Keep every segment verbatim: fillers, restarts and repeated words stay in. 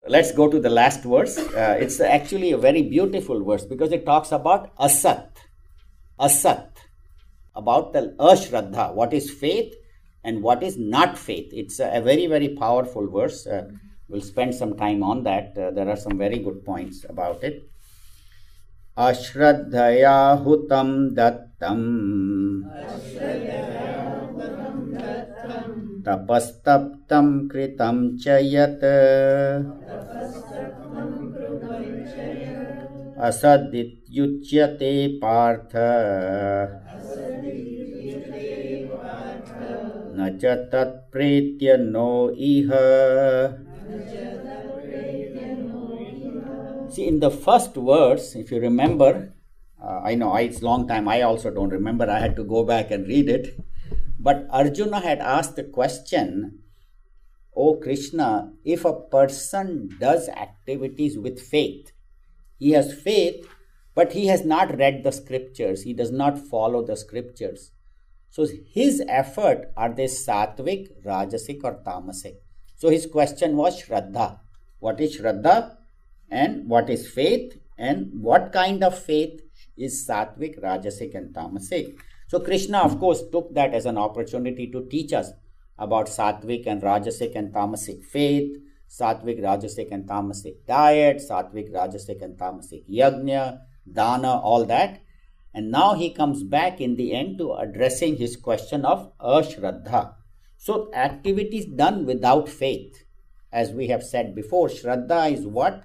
let's go to the last verse. Uh, it's actually a very beautiful verse because it talks about asat, asat, about the ashraddha, what is faith and what is not faith. It's a, a very, very powerful verse. Uh, we'll spend some time on that. Uh, there are some very good points about it. Ashraddhaya hutam dattam tapastaptam kritam chayat asadityuchyate partha nacha tat pretya no iha. See, in the first verse, if you remember, uh, I know it's a long time, I also don't remember, I had to go back and read it. But Arjuna had asked the question, "O Krishna, if a person does activities with faith, he has faith, but he has not read the scriptures, he does not follow the scriptures. So his effort, are they sattvic, rajasic or tamasic?" So his question was Shraddha. What is Shraddha? And what is faith, and what kind of faith is sattvic, rajasic and tamasic? So Krishna, of course, took that as an opportunity to teach us about sattvic and rajasic and tamasic faith, sattvic, rajasic and tamasic diet, sattvic, rajasic and tamasic yajna, dana, all that. And now he comes back in the end to addressing his question of ashraddha. So activities done without faith, as we have said before, shraddha is what?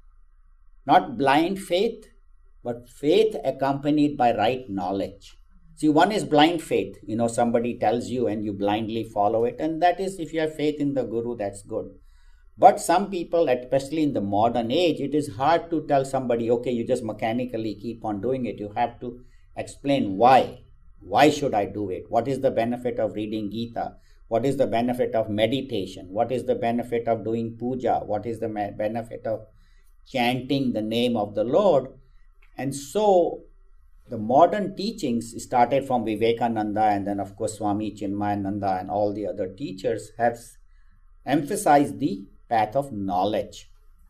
Not blind faith, but faith accompanied by right knowledge. See, one is blind faith. You know, somebody tells you and you blindly follow it. And that is, if you have faith in the Guru, that's good. But some people, especially in the modern age, it is hard to tell somebody, okay, you just mechanically keep on doing it. You have to explain why. Why should I do it? What is the benefit of reading Gita? What is the benefit of meditation? What is the benefit of doing puja? What is the benefit of chanting the name of the Lord? And so the modern teachings started from Vivekananda, and then of course Swami Chinmayananda and all the other teachers have emphasized the path of knowledge.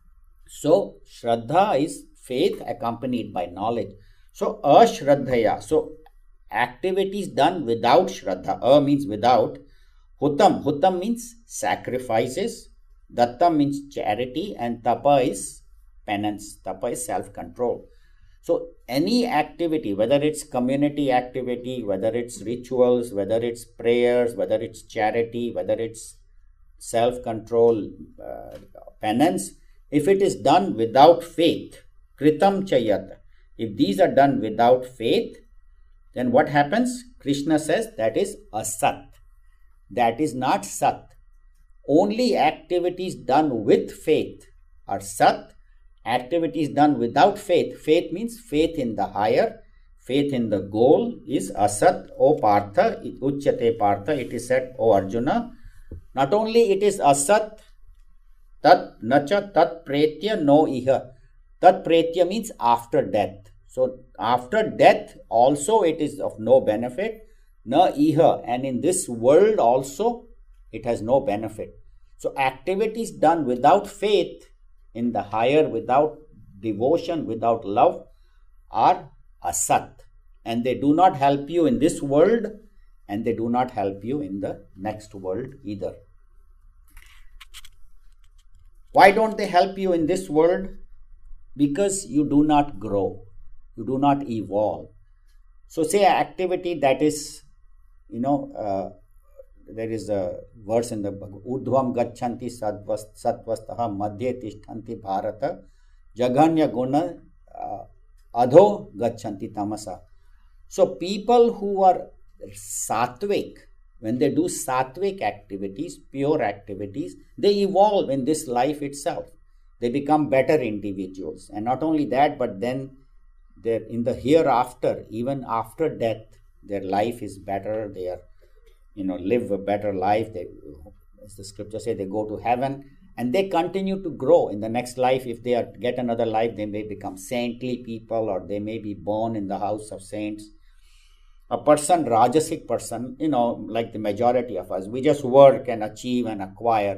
So Shraddha is faith accompanied by knowledge. So ashraddhaya, so activities done without Shraddha. A means without. Hutam, hutam means sacrifices. Dattam means charity, and tapa is penance. Tapa is self-control. So any activity, whether it's community activity, whether it's rituals, whether it's prayers, whether it's charity, whether it's self-control, uh, penance, if it is done without faith, kritam chayat, if these are done without faith, then what happens? Krishna says that is asat. That is not sat. Only activities done with faith are sat. Activities done without faith, faith means faith in the higher, faith in the goal is asat. O Partha, uchyate Partha, it is said, O Arjuna, not only it is asat, tat nacha tat pretya no iha. Tat pretya means after death. So after death also it is of no benefit, na iha, and in this world also it has no benefit. So activities done without faith in the higher, without devotion, without love, are asat. And they do not help you in this world, and they do not help you in the next world either. Why don't they help you in this world? Because you do not grow. You do not evolve. So say an activity that is, you know, uh, there is a verse in the Udhvam gachanti sattvastaha madhye tishtanti bharata jaganya guna uh, adho gachanti tamasa. So people who are sattvic, when they do sattvic activities, pure activities, they evolve in this life itself. They become better individuals. And not only that, but then they're in the hereafter, even after death, their life is better. They are you know, live a better life. They, as the scripture says, they go to heaven and they continue to grow in the next life. If they are, get another life, they may become saintly people, or they may be born in the house of saints. A person, Rajasic person, you know, like the majority of us, we just work and achieve and acquire.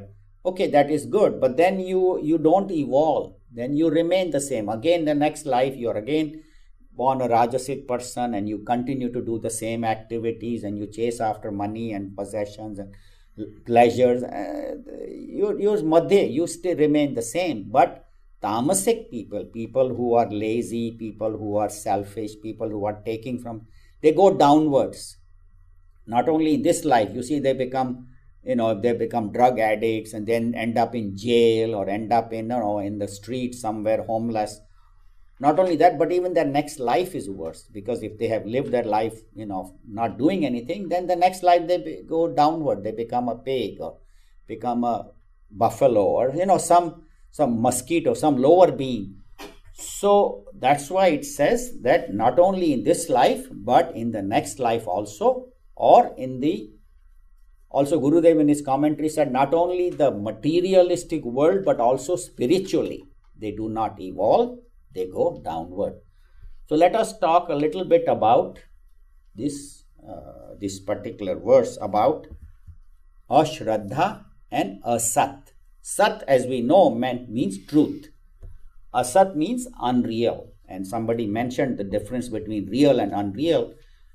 Okay, that is good, but then you you don't evolve, then you remain the same. Again, the next life you are again born a Rajasic person, and you continue to do the same activities, and you chase after money and possessions and pleasures. Uh, you you madhya, you still remain the same. But tamasic people, people who are lazy, people who are selfish, people who are taking from, they go downwards. Not only in this life, you see, they become, you know, they become drug addicts and then end up in jail or end up in, you know, in the street somewhere homeless. Not only that, but even their next life is worse, because if they have lived their life, you know, not doing anything, then the next life they be, go downward. They become a pig or become a buffalo or, you know, some some mosquito, some lower being. So that's why it says that not only in this life, but in the next life also, or in the, also Gurudev in his commentary said, not only the materialistic world, but also spiritually, they do not evolve, they go downward. So let us talk a little bit about this, uh, this particular verse about Ashraddha and Asat. Sat, as we know, meant, means truth. Asat means unreal. And somebody mentioned the difference between real and unreal.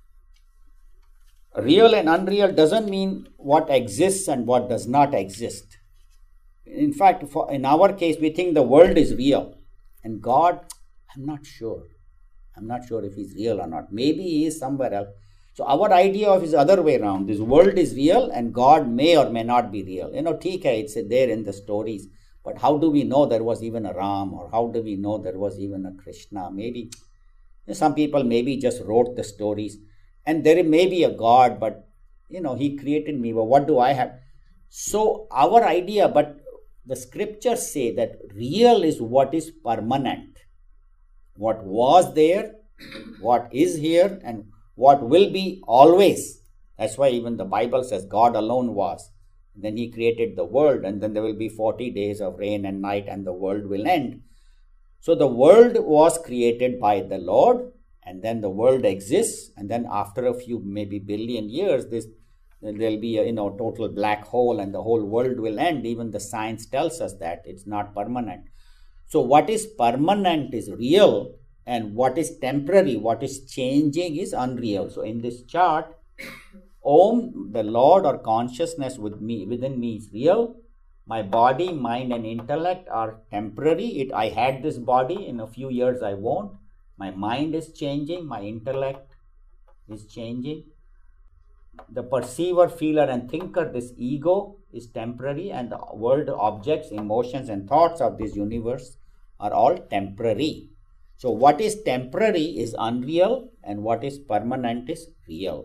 Real and unreal doesn't mean what exists and what does not exist. In fact, for, in our case, we think the world is real. And God, I'm not sure. I'm not sure if he's real or not. Maybe he is somewhere else. So our idea of is other way around. This world is real and God may or may not be real. You know, T K, it's there in the stories. But how do we know there was even a Ram, or how do we know there was even a Krishna? Maybe some people maybe just wrote the stories. And there may be a God, but, you know, he created me. But what do I have? So our idea, but the scriptures say that real is what is permanent. What was there, what is here, and what will be always. That's why even the Bible says God alone was. Then he created the world, and then there will be forty days of rain and night, and the world will end. So the world was created by the Lord, and then the world exists, and then after a few, maybe billion years, this there'll be a, you know, total black hole, and the whole world will end. Even the science tells us that it's not permanent. So what is permanent is real, and what is temporary, what is changing is unreal. So in this chart, Om, the Lord or consciousness with me, within me is real. My body, mind and intellect are temporary. It, I had this body, in a few years I won't. My mind is changing, my intellect is changing. The perceiver, feeler and thinker, this ego is temporary, and the world, objects, emotions and thoughts of this universe are all temporary. So what is temporary is unreal, and what is permanent is real.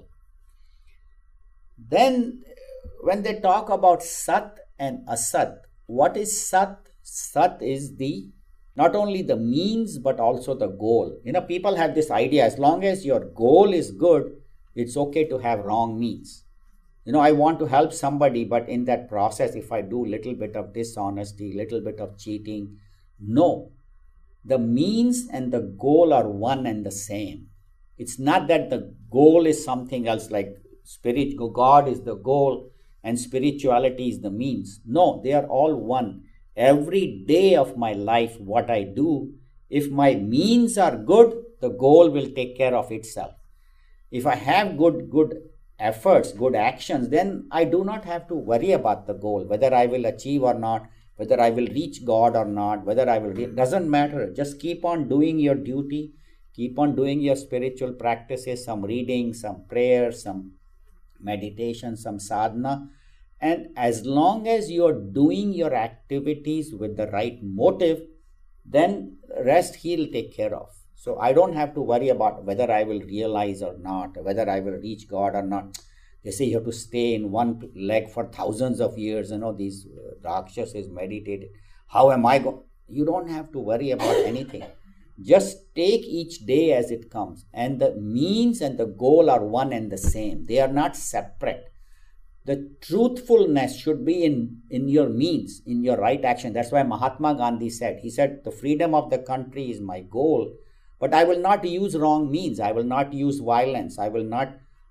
Then when they talk about Sat and Asat, what is Sat? Sat is the, not only the means, but also the goal. You know, people have this idea, as long as your goal is good, it's okay to have wrong means. You know, I want to help somebody, but in that process, if I do little bit of dishonesty, little bit of cheating, no. The means and the goal are one and the same. It's not that the goal is something else, like spirit, God is the goal and spirituality is the means. No, they are all one. Every day of my life, what I do, if my means are good, the goal will take care of itself. If I have good, good efforts, good actions, then I do not have to worry about the goal, whether I will achieve or not, whether I will reach God or not, whether I will, re- doesn't matter. Just keep on doing your duty, keep on doing your spiritual practices, some reading, some prayer, some meditation, some sadhana. And as long as you're doing your activities with the right motive, then rest he'll take care of. So I don't have to worry about whether I will realize or not, whether I will reach God or not. They say you have to stay in one leg for thousands of years. You know, these Rakshasas meditated. How am I going? You don't have to worry about anything. Just take each day as it comes. And the means and the goal are one and the same. They are not separate. The truthfulness should be in, in your means, in your right action. That's why Mahatma Gandhi said, he said, the freedom of the country is my goal, but I will not use wrong means. I will not use violence. I will not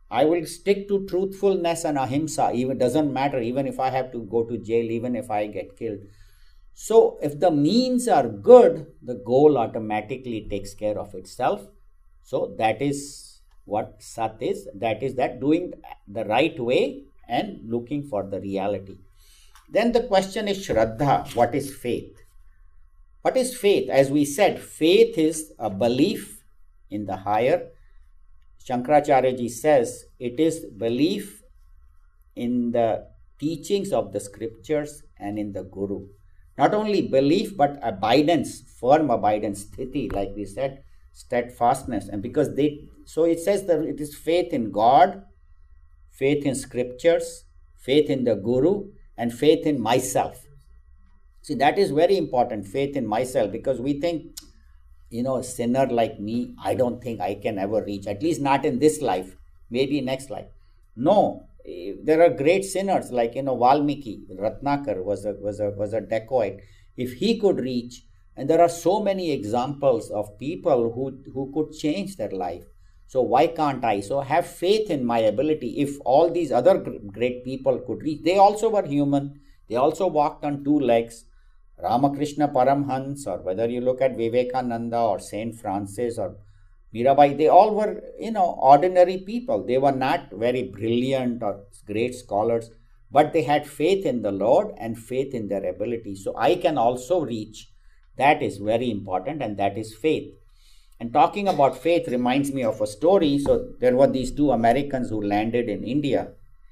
I will stick to truthfulness and ahimsa. Even doesn't matter, even if I have to go to jail, even if I get killed. So if the means are good, the goal automatically takes care of itself. So that is what Sat is. That is that doing the right way and looking for the reality. Then the question is Shraddha. What is faith? What is faith? As we said, faith is a belief in the higher. Shankaracharya ji says it is belief in the teachings of the scriptures and in the Guru. Not only belief, but abidance, firm abidance, sthiti, like we said, steadfastness. And because they, so it says that it is faith in God, faith in scriptures, faith in the Guru, and faith in myself. See, that is very important, faith in myself, because we think, you know, a sinner like me, I don't think I can ever reach, at least not in this life, maybe next life. No, there are great sinners like, you know, Valmiki, Ratnakar was a, was a, was a dacoit. If he could reach, and there are so many examples of people who, who could change their life. So why can't I? So have faith in my ability. If all these other great people could reach, they also were human. They also walked on two legs. Ramakrishna Paramhans, or whether you look at Vivekananda or Saint Francis or Mirabai, they all were, you know, ordinary people. They were not very brilliant or great scholars, but they had faith in the Lord and faith in their ability. So I can also reach. That is very important, and that is faith. And talking about faith reminds me of a story. So there were these two Americans who landed in India,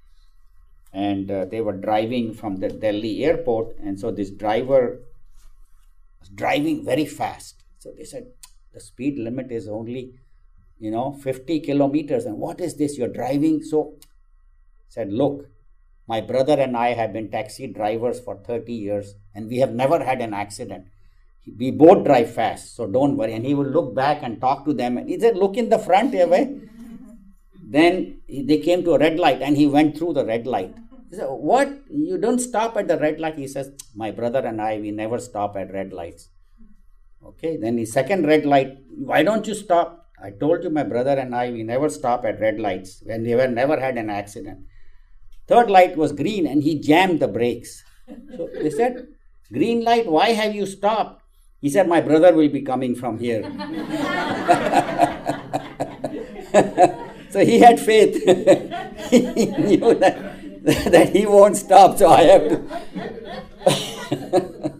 and uh, they were driving from the Delhi airport. And so this driver was driving very fast. So they said, the speed limit is only, you know, fifty kilometers. And what is this? You're driving. So said, look, my brother and I have been taxi drivers for thirty years, and we have never had an accident. We both drive fast, so don't worry. And he would look back and talk to them. And he said, look in the front here, way. Then they came to a red light, and he went through the red light. He said, what? You don't stop at the red light? He says, my brother and I, we never stop at red lights. Okay, then the second red light, why don't you stop? I told you, my brother and I, we never stop at red lights, when we were never had an accident. Third light was green, and he jammed the brakes. So they said, green light, why have you stopped? He said, my brother will be coming from here. So he had faith. He knew that, that he won't stop, so I have to.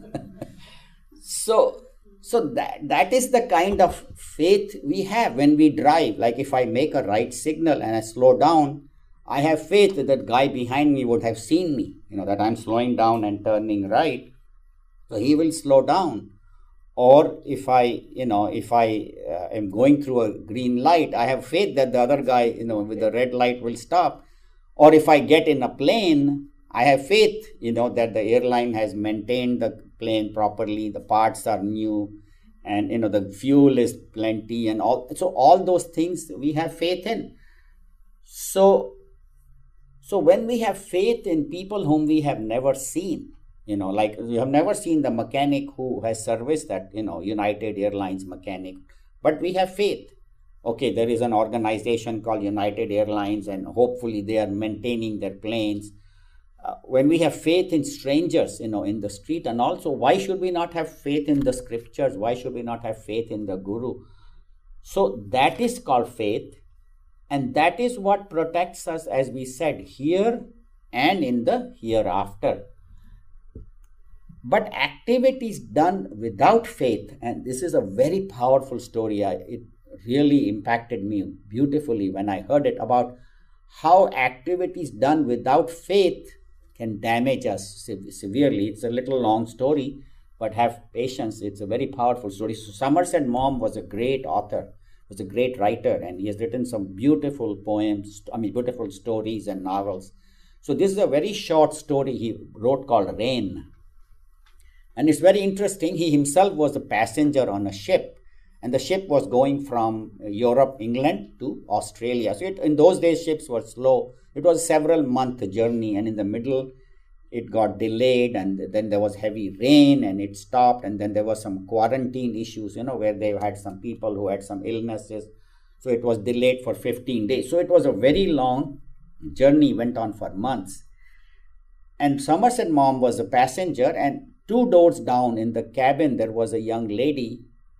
so so that, that is the kind of faith we have when we drive. Like if I make a right signal and I slow down, I have faith that that guy behind me would have seen me, you know, that I'm slowing down and turning right. So he will slow down. Or if I, you know, if I uh, am going through a green light, I have faith that the other guy, you know, with the red light will stop. Or if I get in a plane, I have faith, you know, that the airline has maintained the plane properly, the parts are new, and, you know, the fuel is plenty and all. So all those things we have faith in. So, so when we have faith in people whom we have never seen, you know, like you have never seen the mechanic who has serviced that, you know, United Airlines mechanic, but we have faith. Okay, there is an organization called United Airlines, and hopefully they are maintaining their planes. Uh, when we have faith in strangers, you know, in the street, and also why should we not have faith in the scriptures? Why should we not have faith in the Guru? So that is called faith, and that is what protects us, as we said, here and in the hereafter. But activities done without faith, and this is a very powerful story, I, it really impacted me beautifully when I heard it, about how activities done without faith can damage us severely. It's a little long story, but have patience. It's a very powerful story. So Somerset Maugham was a great author, was a great writer, and he has written some beautiful poems, I mean beautiful stories and novels. So this is a very short story he wrote called Rain. And it's very interesting. He himself was a passenger on a ship, and the ship was going from Europe, England to Australia. So it, in those days, ships were slow. It was a several month journey, and in the middle, it got delayed, and then there was heavy rain, and it stopped, and then there was some quarantine issues, you know, where they had some people who had some illnesses. So it was delayed for fifteen days. So it was a very long journey, went on for months. And Somerset Maugham was a passenger, and two doors down in the cabin there was a young lady,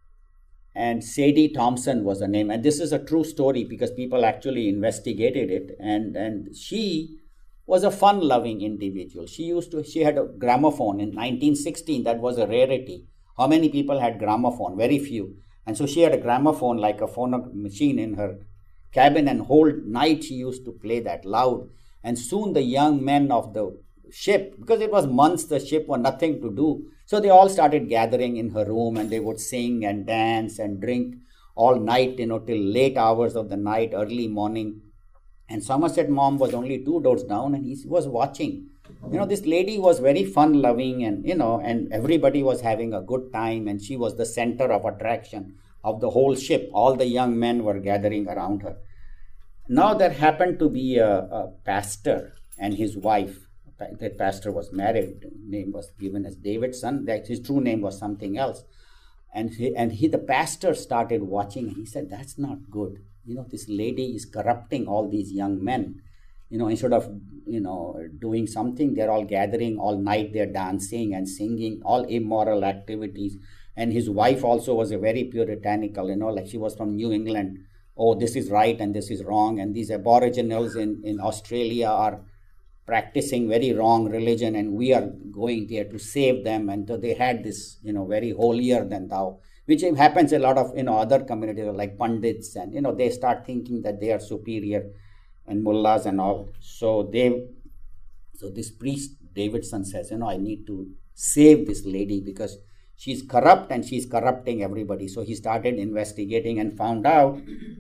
and Sadie Thompson was her name. And this is a true story because people actually investigated it. And, and she was a fun-loving individual. She used to, she had a gramophone in nineteen sixteen. That was a rarity. How many people had gramophone? Very few. And so she had a gramophone, like a phone machine, in her cabin, and whole night she used to play that loud. And soon the young men of the ship, because it was months the ship was nothing to do, so they all started gathering in her room, and they would sing and dance and drink all night, you know, till late hours of the night, early morning. And Somerset Maugham was only two doors down, and he was watching. You know, this lady was very fun-loving, and, you know, and everybody was having a good time, and she was the center of attraction of the whole ship. All the young men were gathering around her. Now there happened to be a, a pastor and his wife. That pastor was married. Name was given as Davidson. That his true name was something else. And he, and he, the pastor started watching, and he said, "That's not good. You know, this lady is corrupting all these young men. You know, instead of, you know, doing something, they're all gathering all night. They're dancing and singing, all immoral activities." And his wife also was a very puritanical, you know, like she was from New England. Oh, this is right and this is wrong. And these aboriginals in, in Australia are practicing very wrong religion, and we are going there to save them. And so they had this, you know, very holier than thou, which happens a lot of, you know, other communities like Pandits, and, you know, they start thinking that they are superior, and mullahs and all. So they, so this priest Davidson says, you know, I need to save this lady because she's corrupt and she's corrupting everybody. So he started investigating and found out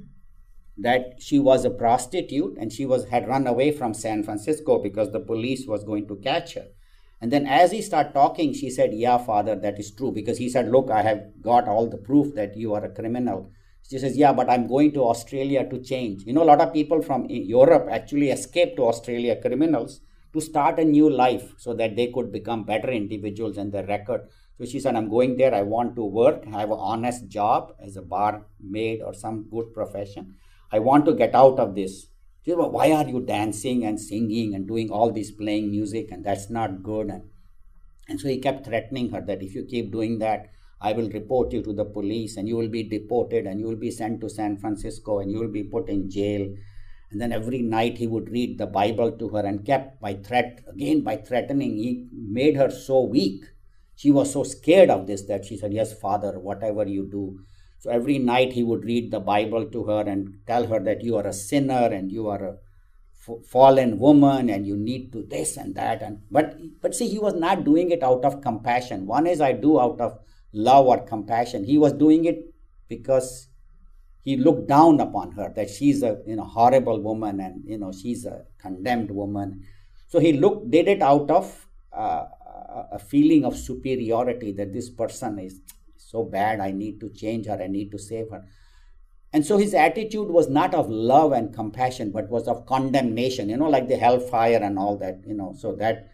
that she was a prostitute, and she was had run away from San Francisco because the police was going to catch her. And then as he started talking, she said, "Yeah, Father, that is true." Because he said, "Look, I have got all the proof that you are a criminal." She says, "Yeah, but I'm going to Australia to change." You know, a lot of people from Europe actually escaped to Australia, criminals, to start a new life so that they could become better individuals in their record. So she said, "I'm going there. I want to work, have an honest job as a barmaid or some good profession. I want to get out of this." She said, "Well, why are you dancing and singing and doing all this, playing music, and that's not good?" And, and so he kept threatening her that if you keep doing that, I will report you to the police, and you will be deported, and you will be sent to San Francisco, and you will be put in jail. And then every night he would read the Bible to her, and kept by threat, again by threatening, he made her so weak. She was so scared of this that she said, "Yes, Father, whatever you do." So every night he would read the Bible to her and tell her that you are a sinner and you are a f- fallen woman and you need to this and that. And but but see, he was not doing it out of compassion. One is I do out of love or compassion. He was doing it because he looked down upon her, that she's a, you know, horrible woman, and, you know, she's a condemned woman. So he looked did it out of uh, a feeling of superiority, that this person is so bad, I need to change her, I need to save her. And so his attitude was not of love and compassion, but was of condemnation, you know, like the hellfire and all that, you know. So that,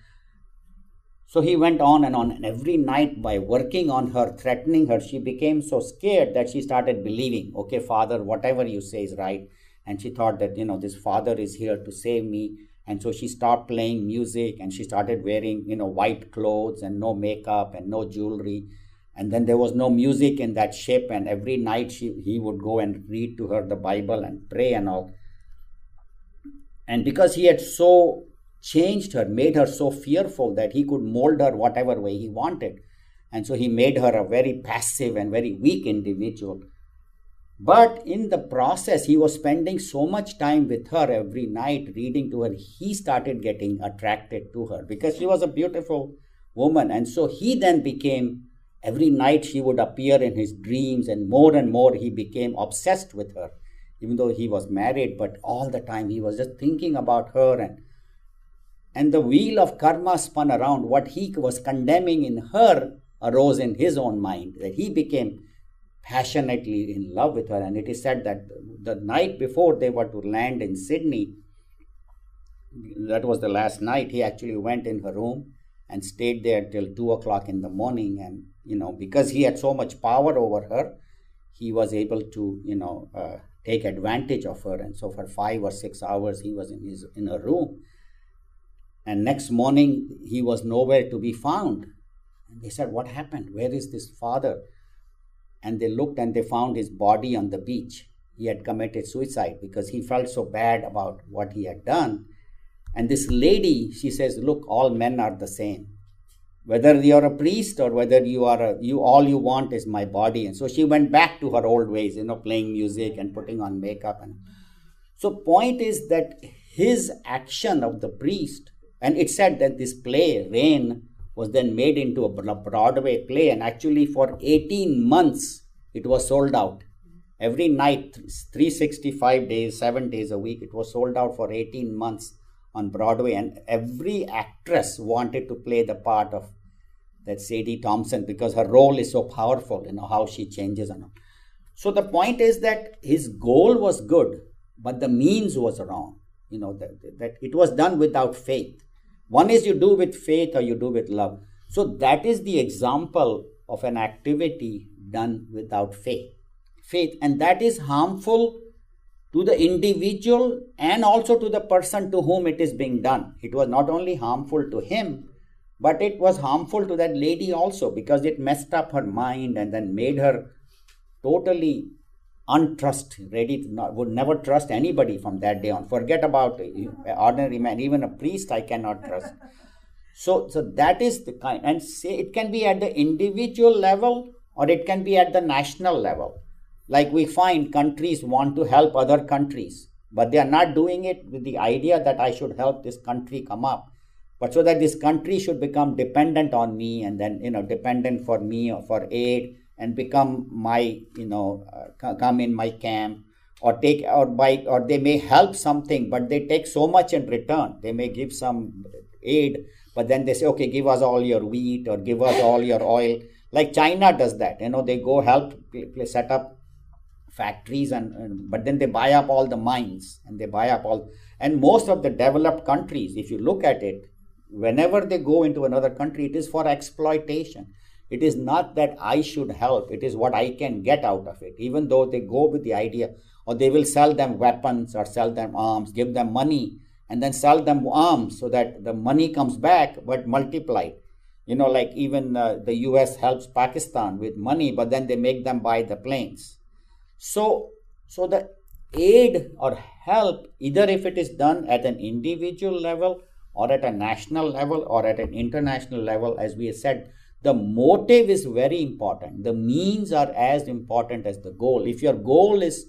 so he went on and on, and every night by working on her, threatening her, she became so scared that she started believing, "Okay, Father, whatever you say is right." And she thought that, you know, this Father is here to save me. And so she stopped playing music, and she started wearing, you know, white clothes and no makeup and no jewelry. And then there was no music in that ship, and every night she, he would go and read to her the Bible and pray and all. And because he had so changed her, made her so fearful that he could mold her whatever way he wanted. And so he made her a very passive and very weak individual. But in the process, he was spending so much time with her every night, reading to her. He started getting attracted to her because she was a beautiful woman. And so he then became, every night she would appear in his dreams, and more and more he became obsessed with her, even though he was married. But all the time he was just thinking about her, and and the wheel of karma spun around. What he was condemning in her arose in his own mind, that he became passionately in love with her. And it is said that the night before they were to land in Sydney, that was the last night, he actually went in her room and stayed there till two o'clock in the morning. And, you know, because he had so much power over her, he was able to, you know, uh, take advantage of her. And so for five or six hours, he was in his in a room. And next morning, he was nowhere to be found. And they said, what happened? Where is this father? And they looked and they found his body on the beach. He had committed suicide because he felt so bad about what he had done. And this lady, she says, look, all men are the same. Whether you're a priest or whether you are a, you, all you want is my body. And so she went back to her old ways, you know, playing music and putting on makeup. And so point is that his action of the priest, and it said that this play, Rain, was then made into a Broadway play. And actually for eighteen months, it was sold out. Every night, three hundred sixty-five days, seven days a week, it was sold out for eighteen months on Broadway. And every actress wanted to play the part of that Sadie Thompson because her role is so powerful, you know, how she changes. And all. So the point is that his goal was good, but the means was wrong. You know, that, that it was done without faith. One is you do with faith or you do with love. So that is the example of an activity done without faith. Faith, and that is harmful to the individual and also to the person to whom it is being done. It was not only harmful to him, but it was harmful to that lady also because it messed up her mind and then made her totally untrust, ready to not, would never trust anybody from that day on. Forget about ordinary man, even a priest I cannot trust. So, so that is the kind, and say it can be at the individual level or it can be at the national level. Like we find countries want to help other countries, but they are not doing it with the idea that I should help this country come up, but so that this country should become dependent on me and then, you know, dependent for me or for aid and become my, you know, uh, come in my camp or take or buy, or they may help something, but they take so much in return. They may give some aid, but then they say, okay, give us all your wheat or give us all your oil. Like China does that, you know, they go help set up factories and, and but then they buy up all the mines and they buy up all, and most of the developed countries, if you look at it, whenever they go into another country, it is for exploitation. It is not that I should help, it is what I can get out of it, even though they go with the idea, or they will sell them weapons or sell them arms, give them money and then sell them arms so that the money comes back but multiplied. You know, like even uh, the U S helps Pakistan with money, but then they make them buy the planes. So, so the aid or help, either if it is done at an individual level or at a national level or at an international level, as we have said, the motive is very important. The means are as important as the goal. If your goal is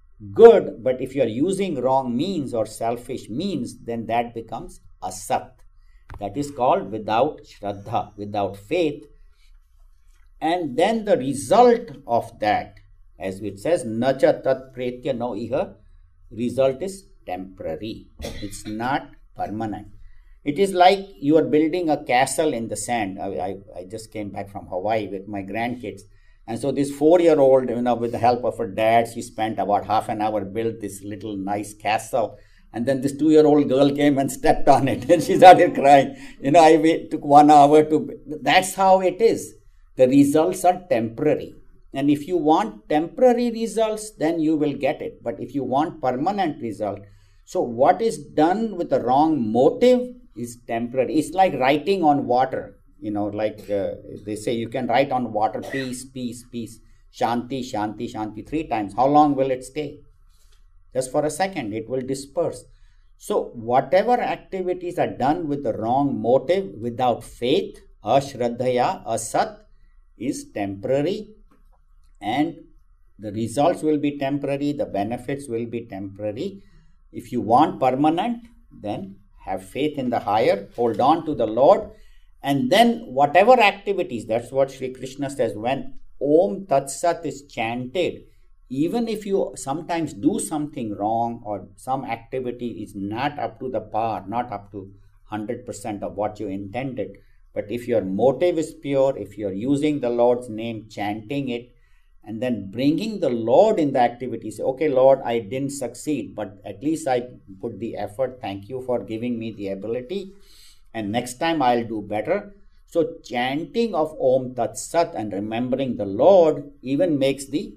good, but if you are using wrong means or selfish means, then that becomes asat. That is called without shraddha, without faith. And then the result of that, as it says, nacha tat pretya no iha, result is temporary. It's not permanent. It is like you are building a castle in the sand. I, I, I just came back from Hawaii with my grandkids. And so this four-year-old, you know, with the help of her dad, she spent about half an hour built this little nice castle. And then this two-year-old girl came and stepped on it and she started crying. You know, I wait, took one hour to... That's how it is. The results are temporary. And if you want temporary results, then you will get it. But if you want permanent result, so what is done with the wrong motive is temporary. It's like writing on water. You know, like uh, they say, you can write on water, peace, peace, peace, shanti, shanti, shanti, three times. How long will it stay? Just for a second, it will disperse. So whatever activities are done with the wrong motive, without faith, ashraddhaya, asat, is temporary, and the results will be temporary, the benefits will be temporary. If you want permanent, then have faith in the higher, hold on to the Lord, and then whatever activities, that's what Sri Krishna says, when Om Tat Sat is chanted, even if you sometimes do something wrong or some activity is not up to the par, not up to one hundred percent of what you intended, but if your motive is pure, if you're using the Lord's name, chanting it, and then bringing the Lord in the activity, say, okay, Lord, I didn't succeed, but at least I put the effort. Thank you for giving me the ability. And next time I'll do better. So chanting of Om Tat Sat and remembering the Lord even makes the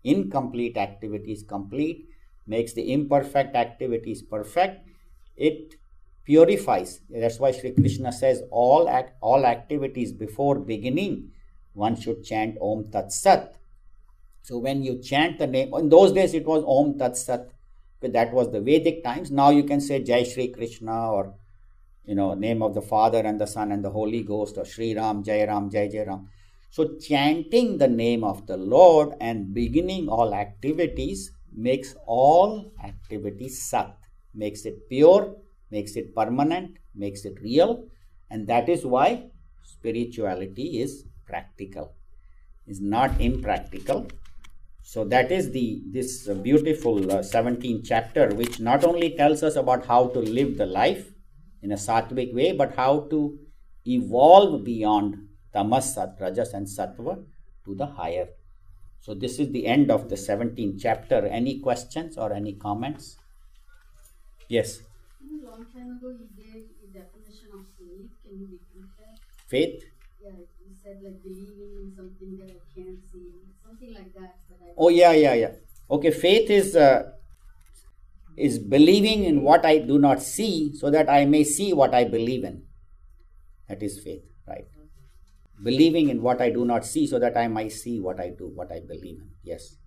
incomplete activities complete, makes the imperfect activities perfect. It purifies. That's why Sri Krishna says all act, all activities before beginning, one should chant Om Tat Sat. So when you chant the name, in those days it was Om Tat Sat, but that was the Vedic times. Now you can say Jai Shri Krishna, or you know, name of the Father and the Son and the Holy Ghost, or Shri Ram, Jai Ram, Jai Jai Ram. So chanting the name of the Lord and beginning all activities makes all activities Sat, makes it pure, makes it permanent, makes it real, and that is why spirituality is practical, is not impractical. So that is the this beautiful uh, seventeenth chapter, which not only tells us about how to live the life in a sattvic way, but how to evolve beyond tamas, sat, rajas and sattva to the higher. So this is the end of the seventeenth chapter. Any questions or any comments? Yes? A long time ago you gave a definition of faith. Can you repeat that? Faith? Yeah, you said like believing in something that I can't see, something like that. But I Oh yeah, yeah, yeah. Okay, faith is uh, is believing in what I do not see, so that I may see what I believe in. That is faith, right? Believing in what I do not see, so that I might see what I do, what I believe in. Yes.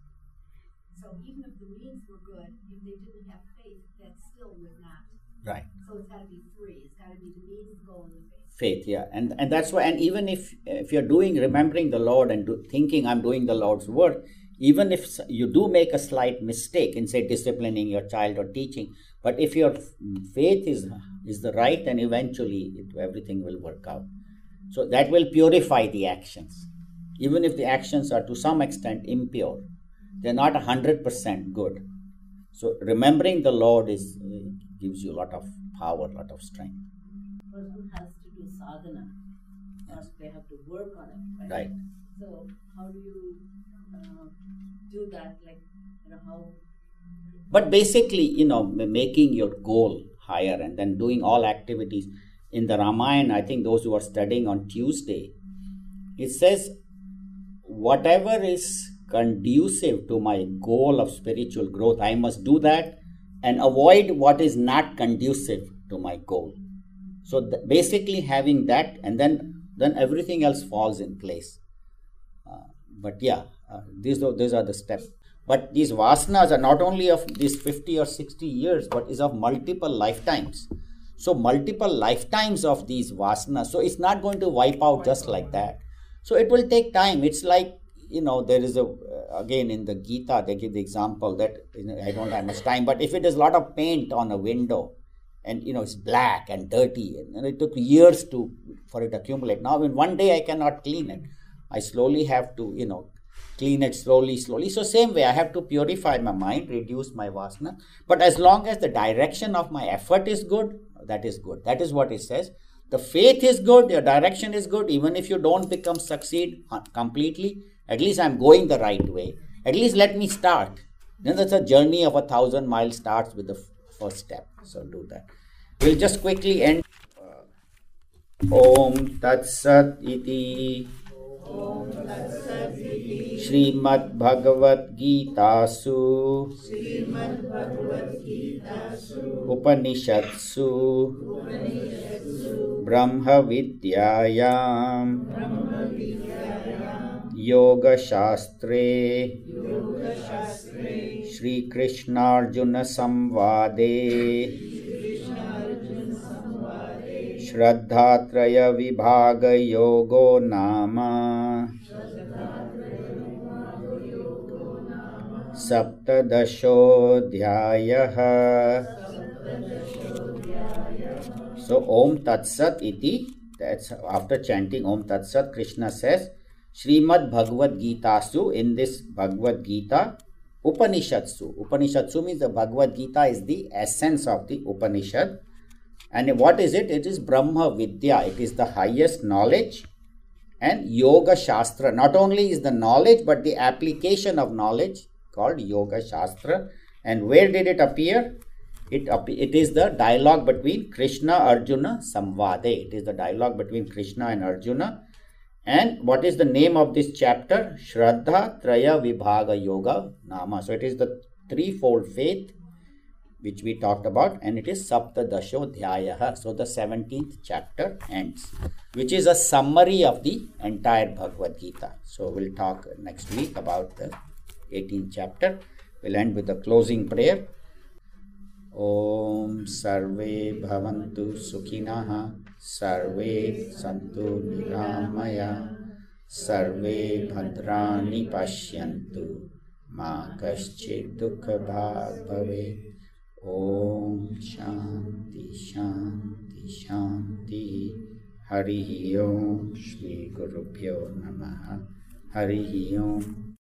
So even if the means were good, if they didn't have faith, that still would not. Right. So it's got to be three. It's got to be the means, the goal, and the faith. Faith, yeah, and and that's why. And even if if you're doing, remembering the Lord and do, thinking I'm doing the Lord's work, even if you do make a slight mistake in, say, disciplining your child or teaching, but if your faith is is the right, then eventually it, everything will work out. So that will purify the actions, even if the actions are to some extent impure. They're not a hundred percent good. So remembering the Lord is uh, gives you a lot of power, a lot of strength. Person has to do sadhana. First, they have to work on it, right? Right. So, how do you uh, do that? Like, you know, how? But basically, you know, making your goal higher and then doing all activities. In the Ramayana, I think those who are studying on Tuesday, it says, whatever is conducive to my goal of spiritual growth, I must do that and avoid what is not conducive to my goal. So th- basically having that, and then then everything else falls in place. Uh, but yeah, uh, these, are, these are the steps. But these vasanas are not only of these fifty or sixty years, but is of multiple lifetimes. So multiple lifetimes of these vasanas. So it's not going to wipe out just like that. So it will take time. It's like, you know, there is a, uh, again in the Gita, they give the example that, you know, I don't have much time, but if it is a lot of paint on a window, and you know it's black and dirty, and, and it took years to for it to accumulate. Now in one day I cannot clean it. I slowly have to, you know, clean it slowly, slowly. So same way I have to purify my mind, reduce my vasana. But as long as the direction of my effort is good, that is good. That is what it says. The faith is good, your direction is good. Even if you don't become succeed completely, at least I'm going the right way. At least let me start. Then that's a journey of a thousand miles starts with the f- first step. So do that. We'll just quickly end. Om Tat Sat Iti Srimad Bhagavad Gitasu Upanishatsu Brahma Vidyayam Yoga Shastre Shri Krishna Arjuna Samvade Shraddhatraya Vibhaga Yogo Nama Saptadashodhyayaha. So Om Tat Sat Iti, that's after chanting Om Tat Sat, Krishna says, Srimad Bhagavad Gitasu, in this Bhagavad Gita, Upanishatsu. Upanishatsu means the Bhagavad Gita is the essence of the Upanishad. And what is it? It is Brahma Vidya. It is the highest knowledge. And Yoga Shastra. Not only is the knowledge, but the application of knowledge called Yoga Shastra. And where did it appear? It, it is the dialogue between Krishna, Arjuna, Samvade. It is the dialogue between Krishna and Arjuna. And what is the name of this chapter? Shraddha Traya Vibhaga Yoga Nama. So it is the threefold faith which we talked about, and it is Saptadasho Dhyayaha. So the seventeenth chapter ends, which is a summary of the entire Bhagavad Gita. So we'll talk next week about the eighteenth chapter. We'll end with the closing prayer. Om Sarve Bhavantu Sukhinaha Sarve Santu Niramaya Sarve Bhadrani Pashyantu Ma Kaschid Dukha Bhag Bhave. Om Shanti Shanti Shanti. Harihi Om. Shri Gurubhyo Namaha. Harihi Om.